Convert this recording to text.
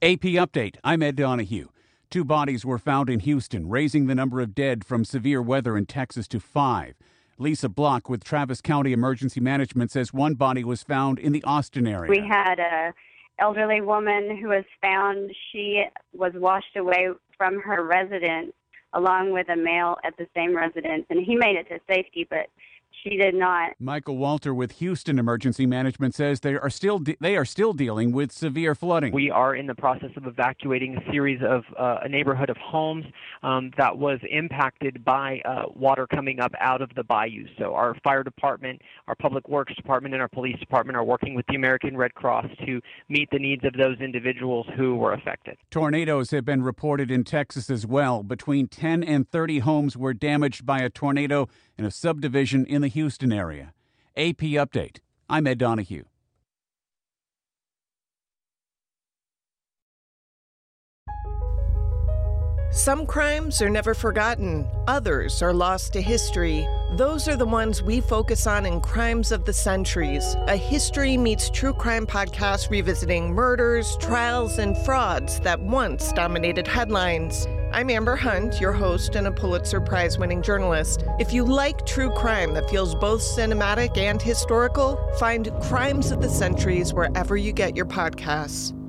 AP Update, I'm Ed Donahue. 2 bodies were found in Houston, raising the number of dead from severe weather in Texas to 5. Lisa Block with Travis County Emergency Management says 1 body was found in the Austin area. We had an elderly woman who was found. She was washed away from her residence along with a male at the same residence, and he made it to safety, but she did not. Michael Walter with Houston Emergency Management says they are still dealing with severe flooding. We are in the process of evacuating a series of a neighborhood of homes that was impacted by water coming up out of the bayou. So our fire department, our public works department, and our police department are working with the American Red Cross to meet the needs of those individuals who were affected. Tornadoes have been reported in Texas as well. Between 10 and 30 homes were damaged by a tornado in a subdivision in the Houston area. AP Update. I'm Ed Donahue. Some crimes are never forgotten. Others are lost to history. Those are the ones we focus on in Crimes of the Centuries, a history meets true crime podcast revisiting murders, trials, and frauds that once dominated headlines. I'm Amber Hunt, your host and a Pulitzer Prize-winning journalist. If you like true crime that feels both cinematic and historical, find Crimes of the Centuries wherever you get your podcasts.